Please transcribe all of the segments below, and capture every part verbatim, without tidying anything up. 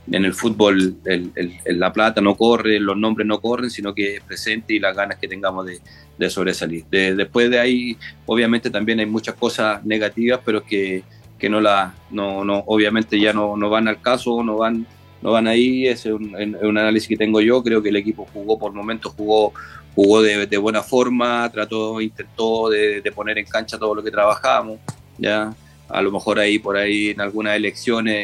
en el fútbol el, el, el, la plata no corre, los nombres no corren, sino que es presente y las ganas que tengamos de, de sobresalir. De, después de ahí, obviamente también hay muchas cosas negativas, pero que, que no la, no, no, obviamente ya no, no van al caso, no van, no van ahí, ese es un, un análisis que tengo yo. Creo que el equipo jugó por momentos, jugó, jugó de, de buena forma, trató, intentó de, de poner en cancha todo lo que trabajábamos, ya, a lo mejor ahí por ahí en algunas elecciones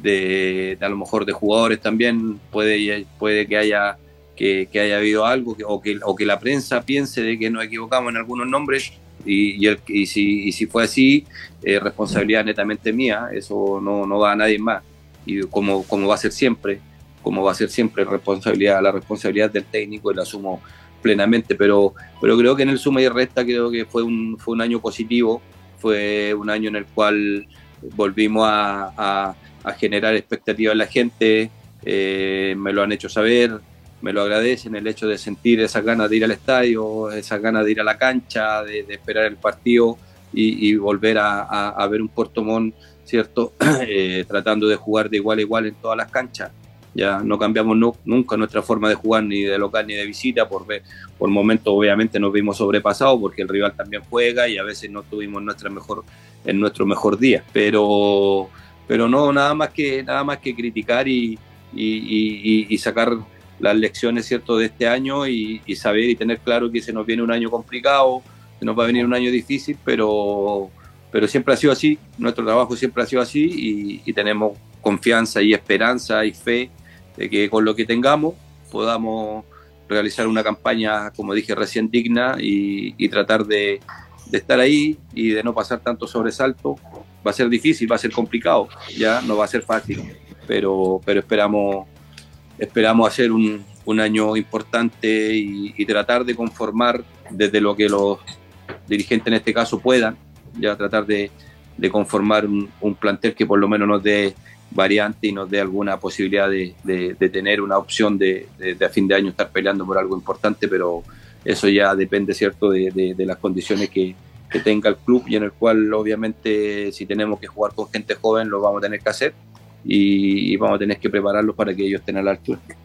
de, de a lo mejor de jugadores también puede, puede que haya que, que haya habido algo que, o, que, o que la prensa piense de que nos equivocamos en algunos nombres y, y, el, y, si, y si fue así, eh, responsabilidad netamente mía, eso no, no va a nadie más y como, como va a ser siempre, como va a ser siempre responsabilidad, la responsabilidad del técnico y la asumo plenamente, pero, pero creo que en el suma y resta creo que fue un, fue un año positivo, fue un año en el cual volvimos a, a, a generar expectativas en la gente, eh, me lo han hecho saber, me lo agradecen, el hecho de sentir esas ganas de ir al estadio, esas ganas de ir a la cancha, de, de esperar el partido y, y volver a, a, a ver un Puerto Montt, ¿cierto? eh, tratando de jugar de igual a igual en todas las canchas. Ya no cambiamos no, nunca nuestra forma de jugar ni de local ni de visita, por, por momentos obviamente nos vimos sobrepasados porque el rival también juega y a veces no tuvimos nuestra mejor, en nuestro mejor día, pero, pero no, nada más que, nada más que criticar y, y, y, y sacar las lecciones, ¿cierto?, de este año y, y saber y tener claro que se nos viene un año complicado, se nos va a venir un año difícil, pero, pero siempre ha sido así, nuestro trabajo siempre ha sido así y, y tenemos confianza y esperanza y fe de que con lo que tengamos podamos realizar una campaña, como dije recién, digna y, y tratar de, de estar ahí y de no pasar tanto sobresalto. Va a ser difícil, va a ser complicado, ya no va a ser fácil, pero, pero esperamos, esperamos hacer un, un año importante y, y tratar de conformar desde lo que los dirigentes en este caso puedan, ya tratar de, de conformar un, un plantel que por lo menos nos dé variante y nos dé alguna posibilidad de, de, de tener una opción de, de, de a fin de año estar peleando por algo importante, pero eso ya depende, ¿cierto?, de, de, de las condiciones que, que tenga el club y en el cual obviamente si tenemos que jugar con gente joven lo vamos a tener que hacer y, y vamos a tener que prepararlos para que ellos estén a la altura.